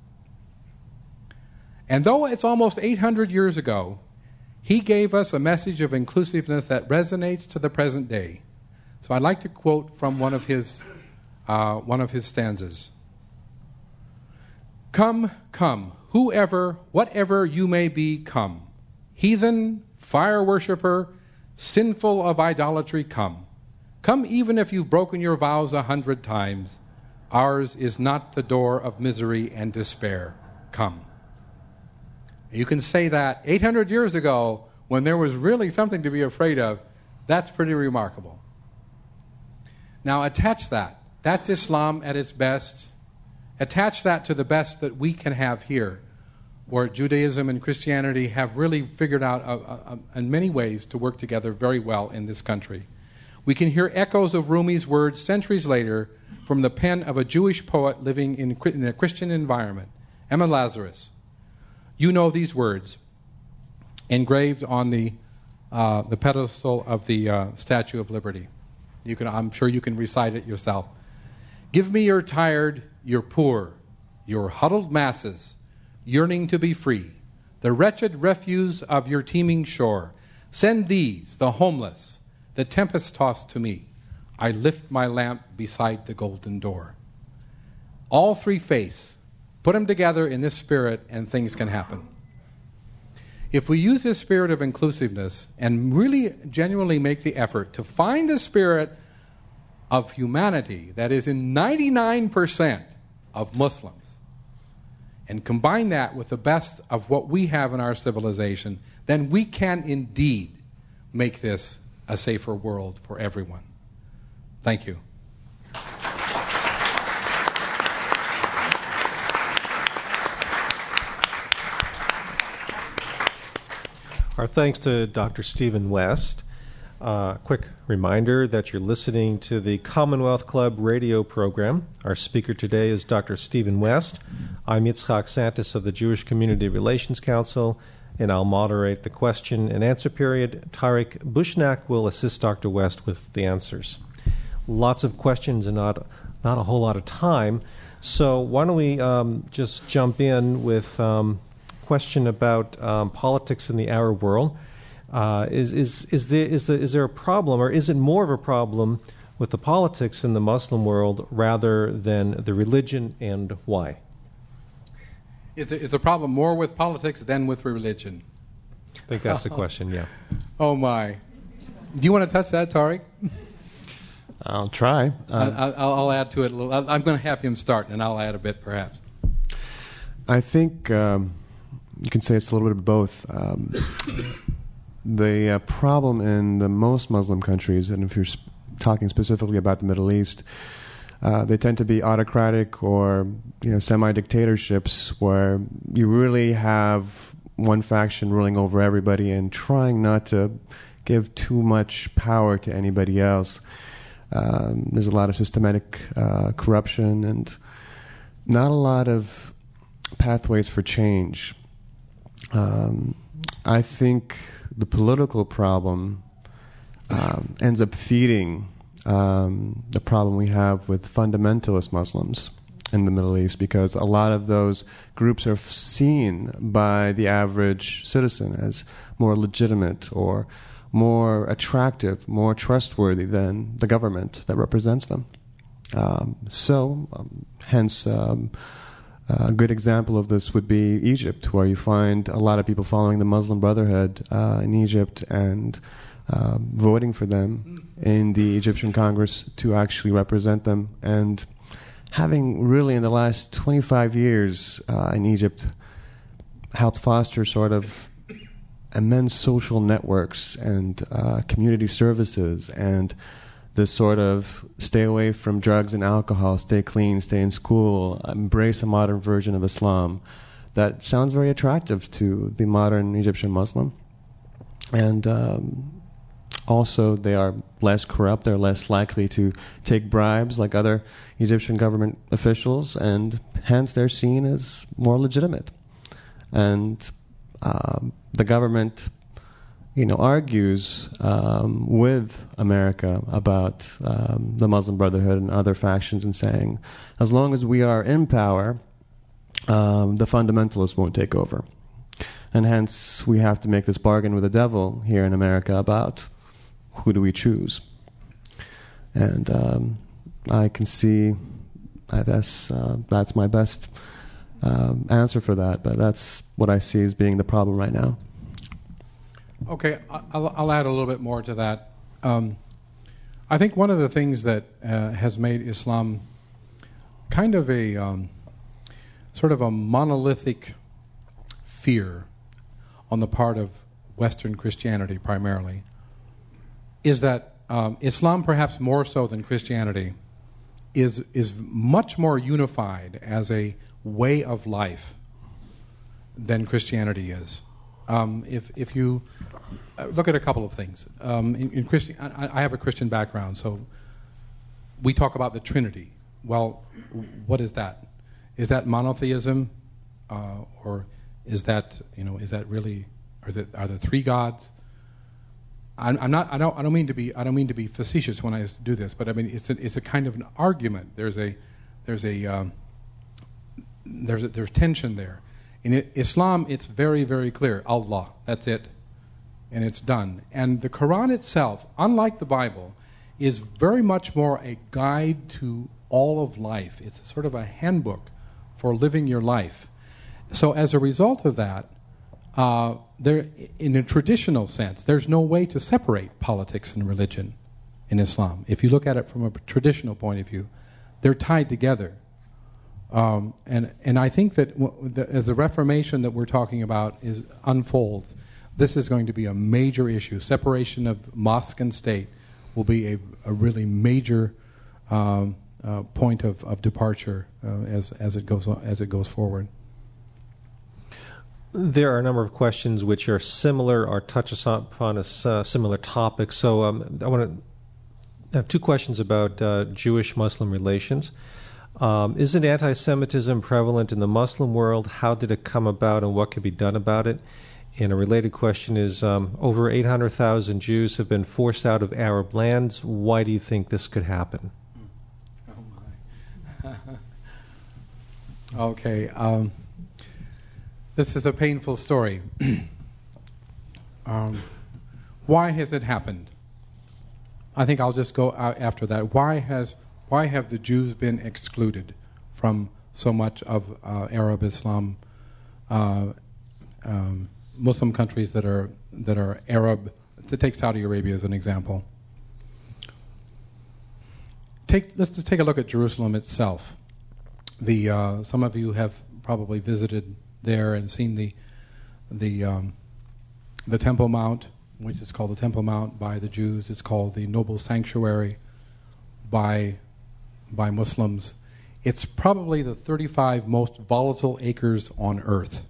And though it's almost 800 years ago, he gave us a message of inclusiveness that resonates to the present day. So I'd like to quote from one of his stanzas. Come, come, whoever, whatever you may be, come. Heathen, fire worshipper, sinful of idolatry, come. Come even if you've broken your vows 100 times. Ours is not the door of misery and despair. Come. You can say that 800 years ago when there was really something to be afraid of. That's pretty remarkable. Now attach that. That's Islam at its best. Attach that to the best that we can have here, where Judaism and Christianity have really figured out in many ways to work together very well in this country. We can hear echoes of Rumi's words centuries later from the pen of a Jewish poet living in a Christian environment, Emma Lazarus. You know these words, engraved on the pedestal of the Statue of Liberty. I'm sure you can recite it yourself. Give me your tired, your poor, your huddled masses, yearning to be free, the wretched refuse of your teeming shore. Send these, the homeless, the tempest-tossed to me. I lift my lamp beside the golden door. All three face. Put them together in this spirit and things can happen. If we use this spirit of inclusiveness and really genuinely make the effort to find the spirit of humanity that is in 99% of Muslims and combine that with the best of what we have in our civilization, then we can indeed make this a safer world for everyone. Thank you. Our thanks to Dr. Stephen West. Quick reminder that you're listening to the Commonwealth Club radio program. Our speaker today is Dr. Stephen West. I'm Yitzchak Santis of the Jewish Community Relations Council, and I'll moderate the question and answer period. Tariq Bushnak will assist Dr. West with the answers. Lots of questions and not a whole lot of time, so why don't we just jump in with question about politics in the Arab world. Is there a problem, or is it more of a problem with the politics in the Muslim world rather than the religion, and why? Is the problem more with politics than with religion? I think that's the question, yeah. Oh, my. Do you want to touch that, Tariq? I'll try. I'll add to it a little. I'm going to have him start, and I'll add a bit, perhaps. I think you can say it's a little bit of both. The problem in the most Muslim countries, and if you're talking specifically about the Middle East, they tend to be autocratic or semi-dictatorships where you really have one faction ruling over everybody and trying not to give too much power to anybody else. There's a lot of systematic corruption and not a lot of pathways for change. I think the political problem ends up feeding the problem we have with fundamentalist Muslims in the Middle East, because a lot of those groups are seen by the average citizen as more legitimate or more attractive, more trustworthy than the government that represents them. Hence, a good example of this would be Egypt, where you find a lot of people following the Muslim Brotherhood in Egypt and voting for them in the Egyptian Congress to actually represent them, and having really in the last 25 years in Egypt helped foster sort of immense social networks and community services and this sort of stay away from drugs and alcohol, stay clean, stay in school, embrace a modern version of Islam, that sounds very attractive to the modern Egyptian Muslim. And also, they are less corrupt, they're less likely to take bribes like other Egyptian government officials, and hence they're seen as more legitimate. And the government, argues with America about the Muslim Brotherhood and other factions, and saying, as long as we are in power, the fundamentalists won't take over. And hence, we have to make this bargain with the devil here in America about who do we choose. And I can see that's my best answer for that, but that's what I see as being the problem right now. Okay, I'll add a little bit more to that. I think one of the things that has made Islam kind of a sort of a monolithic fear on the part of Western Christianity primarily is that Islam, perhaps more so than Christianity, is much more unified as a way of life than Christianity is. If you look at a couple of things, in I have a Christian background, so we talk about the Trinity. Well, what is that? Is that monotheism, or is that really? Are there three gods? I don't mean to be facetious when I do this, but I mean it's a kind of an argument. There's tension there. In Islam, it's very, very clear. Allah, that's it, and it's done. And the Quran itself, unlike the Bible, is very much more a guide to all of life. It's sort of a handbook for living your life. So as a result of that, there, in a traditional sense, there's no way to separate politics and religion in Islam. If you look at it from a traditional point of view, they're tied together. And I think that as the Reformation that we're talking about unfolds, this is going to be a major issue. Separation of mosque and state will be a really major point of departure as it goes forward. There are a number of questions which are similar or touch upon a similar topic. So I want to have two questions about Jewish-Muslim relations. Isn't anti-Semitism prevalent in the Muslim world? How did it come about, and what could be done about it? And a related question is, over 800,000 Jews have been forced out of Arab lands. Why do you think this could happen? Oh, my. Okay. This is a painful story. Why has it happened? I think I'll just go after that. Why have the Jews been excluded from so much of Arab Islam, Muslim countries that are Arab? Take Saudi Arabia as an example. Let's just take a look at Jerusalem itself. Some of you have probably visited there and seen the Temple Mount, which is called the Temple Mount by the Jews. It's called the Noble Sanctuary by Muslims. It's probably the 35 most volatile acres on earth.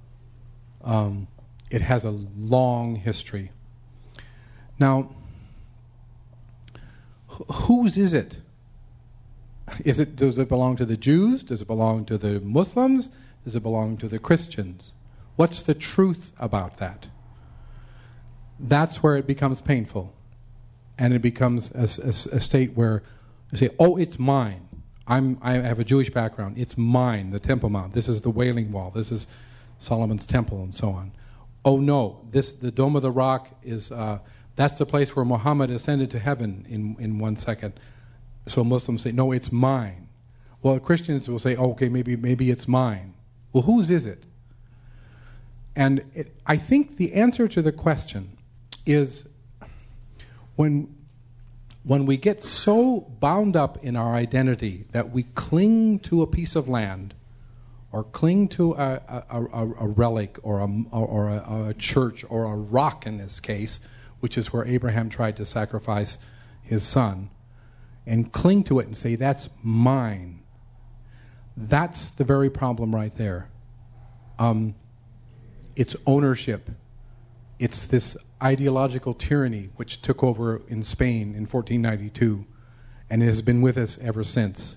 It has a long history. Now, whose is it? Does it belong to the Jews? Does it belong to the Muslims? Does it belong to the Christians? What's the truth about that? That's where it becomes painful. And it becomes a state where you say, oh, it's mine. I have a Jewish background. It's mine, the Temple Mount. This is the Wailing Wall. This is Solomon's Temple, and so on. Oh, no, the Dome of the Rock is, that's the place where Muhammad ascended to heaven in 1 second. So Muslims say, no, it's mine. Well, Christians will say, oh, okay, maybe it's mine. Well, whose is it? And I think the answer to the question is when we get so bound up in our identity that we cling to a piece of land or cling to a relic or a church or a rock in this case, which is where Abraham tried to sacrifice his son, and cling to it and say, that's mine. That's the very problem right there. It's ownership. It's this ideological tyranny which took over in Spain in 1492, and it has been with us ever since.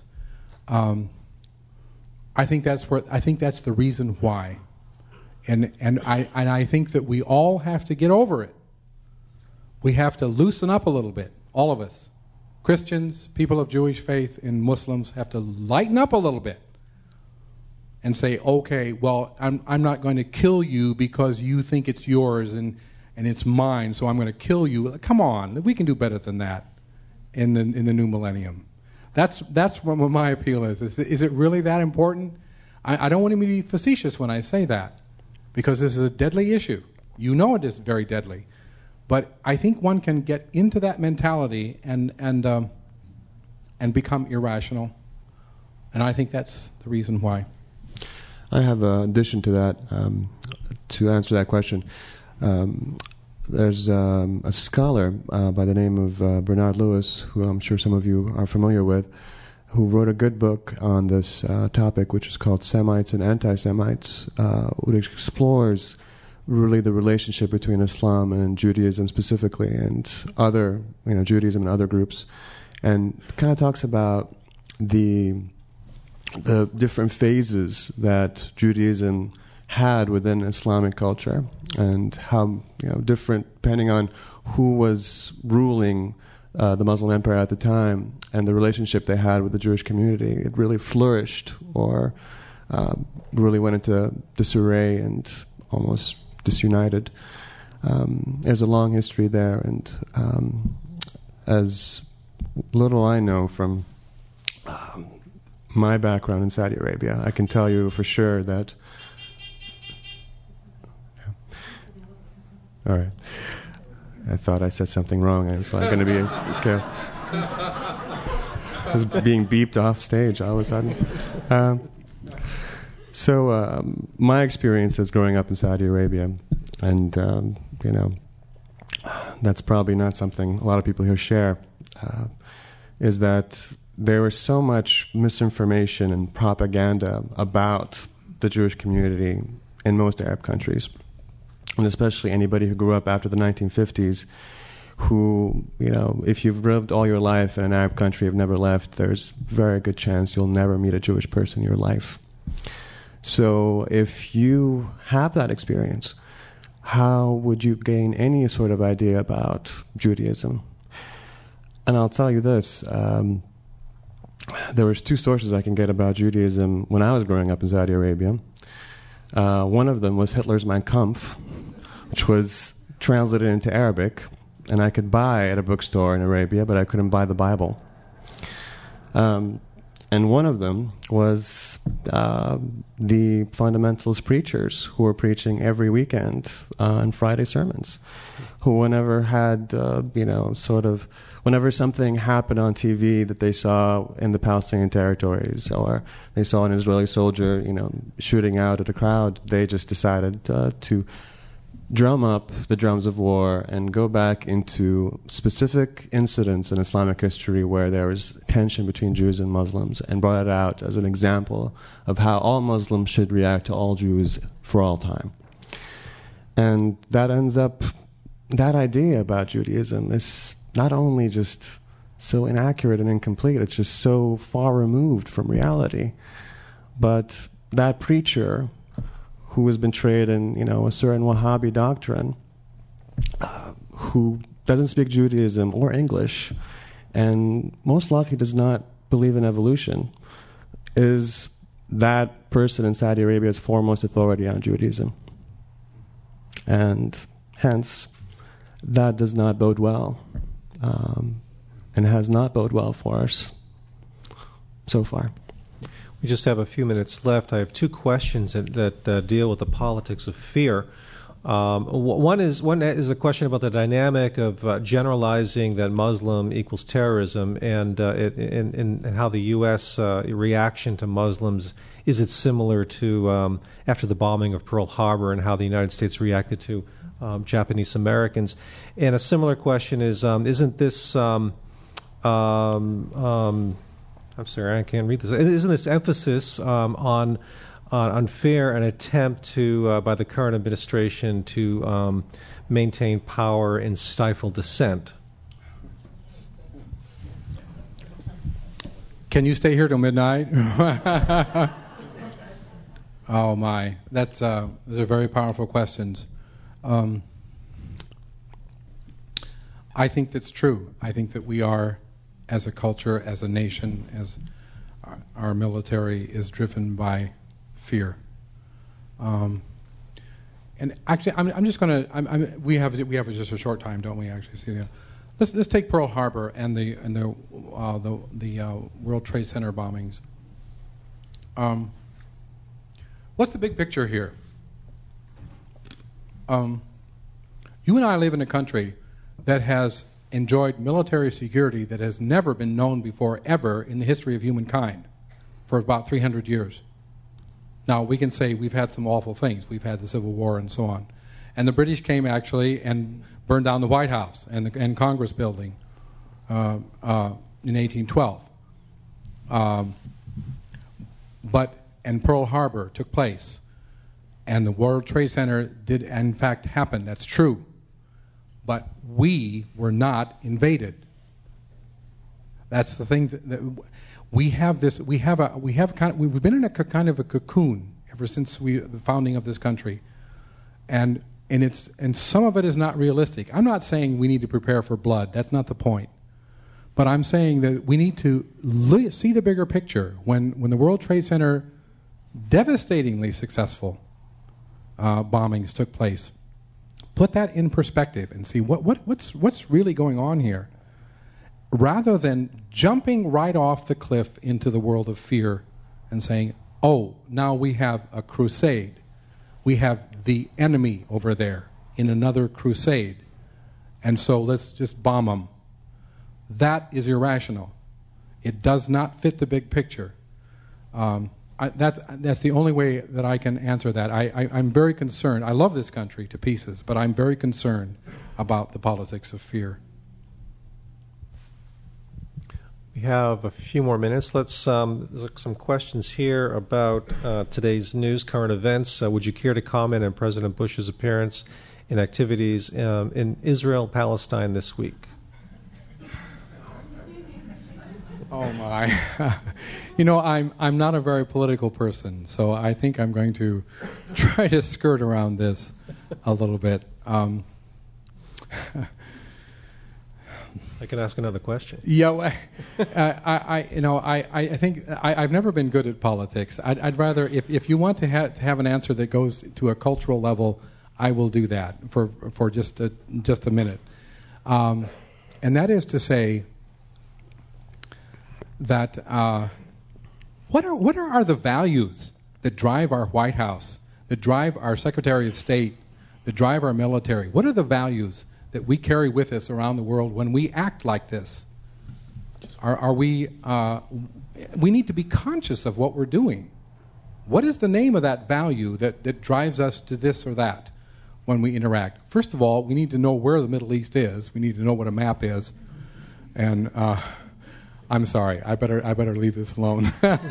I think that's the reason why, and I think that we all have to get over it. We have to loosen up a little bit, all of us. Christians, people of Jewish faith, and Muslims have to lighten up a little bit and say, okay, well, I'm not going to kill you because you think it's yours and it's mine, so I'm going to kill you. Come on, we can do better than that in the new millennium. That's what my appeal is. Is it really that important? I don't want to be facetious when I say that, because this is a deadly issue. You know it is very deadly. But I think one can get into that mentality and become irrational. And I think that's the reason why. I have an addition to that, to answer that question. There's a scholar by the name of Bernard Lewis, who I'm sure some of you are familiar with, who wrote a good book on this topic, which is called Semites and Anti-Semites, which explores really the relationship between Islam and Judaism specifically, and other, Judaism and other groups, and kind of talks about the different phases that Judaism had within Islamic culture, and how different, depending on who was ruling the Muslim empire at the time and the relationship they had with the Jewish community, it really flourished or really went into disarray and almost disunited. There's a long history there, and as little I know from my background in Saudi Arabia, I can tell you for sure that. All right. I thought I said something wrong. I was like going to be okay. I was being beeped off stage all of a sudden. So my experience is growing up in Saudi Arabia, and that's probably not something a lot of people here share, is that there was so much misinformation and propaganda about the Jewish community in most Arab countries, and especially anybody who grew up after the 1950s, who, if you've lived all your life in an Arab country, have never left, there's a very good chance you'll never meet a Jewish person in your life. So if you have that experience, how would you gain any sort of idea about Judaism? And I'll tell you this, there was two sources I can get about Judaism when I was growing up in Saudi Arabia. One of them was Hitler's Mein Kampf, which was translated into Arabic, and I could buy at a bookstore in Arabia, but I couldn't buy the Bible. And one of them was the fundamentalist preachers who were preaching every weekend on Friday sermons, who whenever had, whenever something happened on TV that they saw in the Palestinian territories, or they saw an Israeli soldier, shooting out at a crowd, they just decided to drum up the drums of war and go back into specific incidents in Islamic history where there was tension between Jews and Muslims, and brought it out as an example of how all Muslims should react to all Jews for all time. And that ends up, that idea about Judaism is not only just so inaccurate and incomplete, it's just so far removed from reality. But that preacher who has been trained in, a certain Wahhabi doctrine, who doesn't speak Judaism or English, and most likely does not believe in evolution, is that person in Saudi Arabia's foremost authority on Judaism. And hence, that does not bode well, and has not boded well for us so far. We just have a few minutes left. I have two questions that deal with the politics of fear. One is a question about the dynamic of generalizing that Muslim equals terrorism, and how the U.S. Reaction to Muslims, is it similar to after the bombing of Pearl Harbor, and how the United States reacted to Japanese Americans? And a similar question is, isn't this I'm sorry, I can't read this. Isn't this emphasis on unfair an attempt to by the current administration to maintain power and stifle dissent? Can you stay here till midnight? Oh my, those are very powerful questions. I think that's true. I think that we are, as a culture, as a nation, as our military is driven by fear. And actually, I'm just going to. We have just a short time, don't we? Actually, see. Let's take Pearl Harbor and the World Trade Center bombings. What's the big picture here? You and I live in a country that has enjoyed military security that has never been known before ever in the history of humankind for about 300 years. Now, we can say we've had some awful things. We've had the Civil War and so on. And the British came actually and burned down the White House and Congress building in 1812. And Pearl Harbor took place. And the World Trade Center did, in fact, happen. That's true. But we were not invaded. That's the thing that we have. We've been in a kind of a cocoon ever since the founding of this country, and some of it is not realistic. I'm not saying we need to prepare for blood. That's not the point. But I'm saying that we need to see the bigger picture. When the World Trade Center devastatingly successful bombings took place, put that in perspective and see what's really going on here, rather than jumping right off the cliff into the world of fear and saying, oh, now we have a crusade. We have the enemy over there in another crusade, and so let's just bomb them. That is irrational. It does not fit the big picture. That's the only way that I can answer that. I'm very concerned. I love this country to pieces, but I'm very concerned about the politics of fear. We have a few more minutes. There's some questions here about today's news, current events. Would you care to comment on President Bush's appearance and activities in Israel, Palestine this week? Oh my! I'm not a very political person, so I think I'm going to try to skirt around this a little bit. I can ask another question. Yeah, I think I've never been good at politics. I'd rather, if you want to have an answer that goes to a cultural level, I will do that for just a minute, and that is to say that what are the values that drive our White House, that drive our Secretary of State, that drive our military? What are the values that we carry with us around the world when we act like this? We need to be conscious of what we're doing. What is the name of that value that drives us to this or that when we interact? First of all, we need to know where the Middle East is. We need to know what a map is. And I'm sorry, I better leave this alone.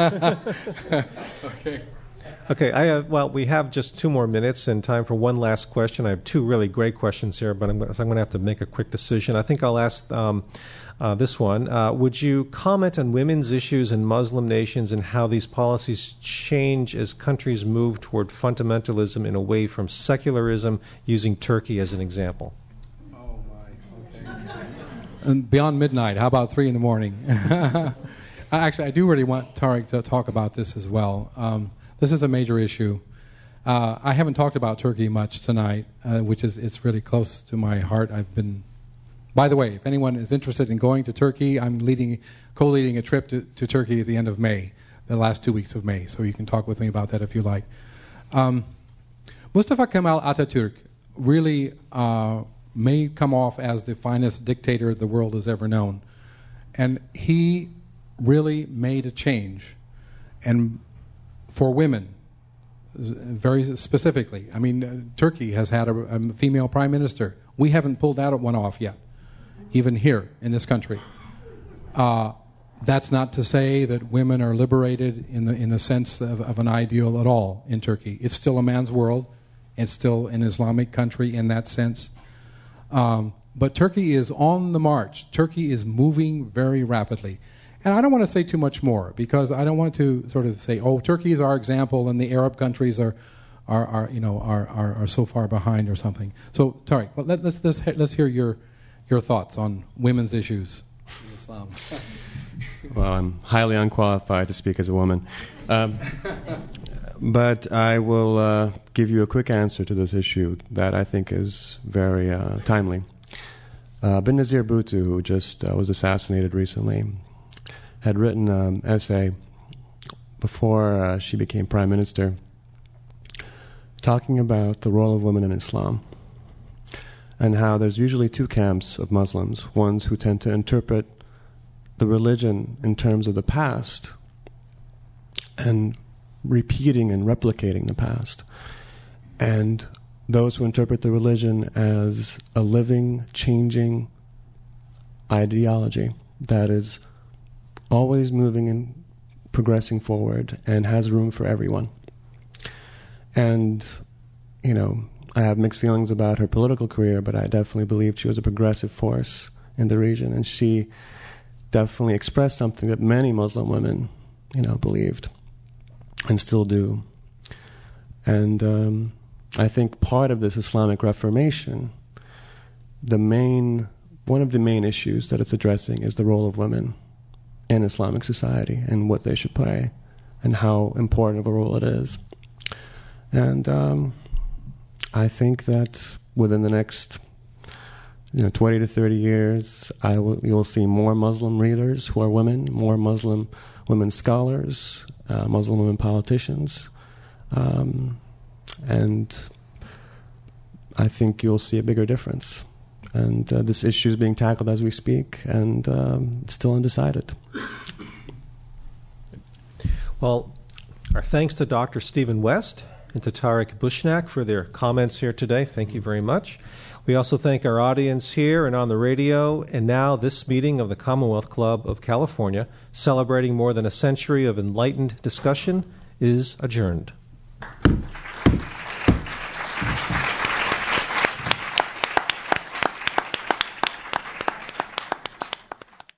Okay. We have just 2 more minutes and time for one last question. I have 2 really great questions here, but I'm going to have to make a quick decision. I think I'll ask this one. Would you comment on women's issues in Muslim nations and how these policies change as countries move toward fundamentalism and away from secularism, using Turkey as an example? And beyond midnight, how about 3 a.m? Actually, I do really want Tariq to talk about this as well. This is a major issue. I haven't talked about Turkey much tonight, it's really close to my heart. By the way, if anyone is interested in going to Turkey, I'm co-leading a trip to Turkey at the end of May, the last 2 weeks of May, so you can talk with me about that if you like. Mustafa Kemal Atatürk really may come off as the finest dictator the world has ever known. And he really made a change. And for women, very specifically. I mean, Turkey has had a female prime minister. We haven't pulled that one off yet, even here in this country. That's not to say that women are liberated in the sense of an ideal at all in Turkey. It's still a man's world. It's still an Islamic country in that sense. But Turkey is on the march. Turkey is moving very rapidly. And I don't want to say too much more because I don't want to sort of say, oh, Turkey is our example and the Arab countries are so far behind or something. So, Tariq, let's hear your thoughts on women's issues in Islam. Well, I'm highly unqualified to speak as a woman. But I will give you a quick answer to this issue that I think is very timely. Benazir Bhutto, who just was assassinated recently, had written an essay before she became prime minister talking about the role of women in Islam and how there's usually two camps of Muslims, ones who tend to interpret the religion in terms of the past and repeating and replicating the past, and those who interpret the religion as a living, changing ideology that is always moving and progressing forward and has room for everyone. And, you know, I have mixed feelings about her political career, but I definitely believed she was a progressive force in the region, and she definitely expressed something that many Muslim women, you know, believed and still do. And I think part of this Islamic Reformation, one of the main issues that it's addressing is the role of women in Islamic society and what they should play and how important of a role it is. And I think that within the next 20 to 30 years, you'll see more Muslim readers who are women, more Muslim women scholars, Muslim women politicians, and I think you'll see a bigger difference. And this issue is being tackled as we speak, and it's still undecided. Well, our thanks to Dr. Stephen West and to Tariq Bushnak for their comments here today. Thank you very much. We also thank our audience here and on the radio. And now this meeting of the Commonwealth Club of California, celebrating more than a century of enlightened discussion, is adjourned.